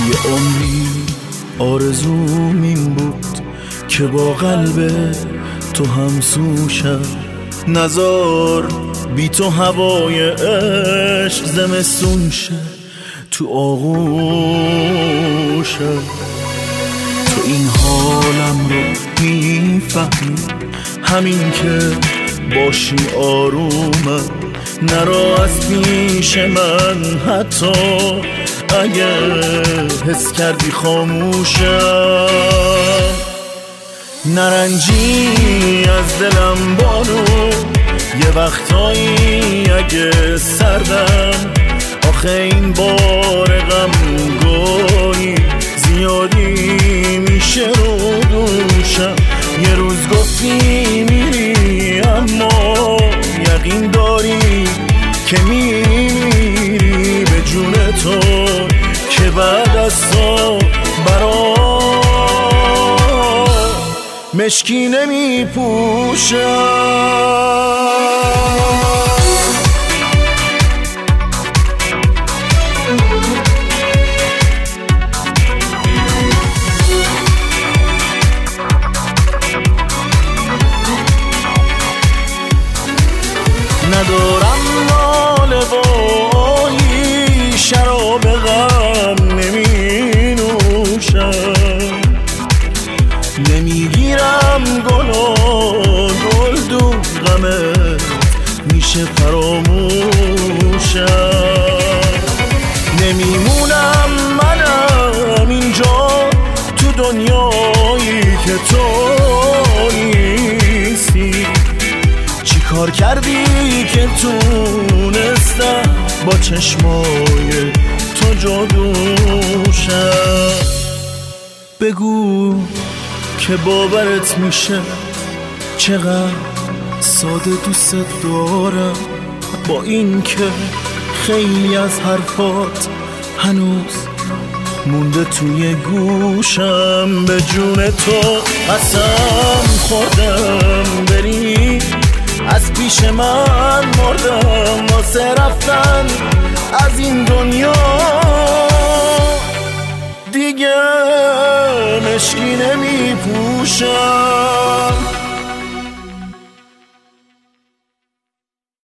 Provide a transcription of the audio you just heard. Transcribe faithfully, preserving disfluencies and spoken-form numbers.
یه عمری آرزوم این بود که با قلب تو همسو شم، نزار بی تو هوای عشق زمستون شه تو آغوشم. تو این حالم رو میفهمی، همین که باشی آرومم، نرا از پیش من حتی اگه حس کردی خاموشم. نرنجی از دلم بانو، یه وقتایی اگه سردم، آخه این بار غم گاهی زیادی میشه رو دوشم. یه روز گفتی میری اما یقین داری که میری به جون تو، که بعد از تو برا مشکی نمیپوشم. ندارم ناله و آهی، شراب غم نمی نوشم، نمیگیرم گل و گل دو غمت میشه فراموشم. نمیمونم منم اینجا تو دنیایی که تو نیستی، چی کار کردی که تونستم با چشمای تو جادوشم. بگو که باورت میشه چقدر ساده دوست دارم، با این که خیلی از حرفات هنوز مونده توی گوشم. به جون تو قسم خوردم بری، از پیش من مردم واسه رفتن از این دنیا. دیگه مشکی نمی پوشم.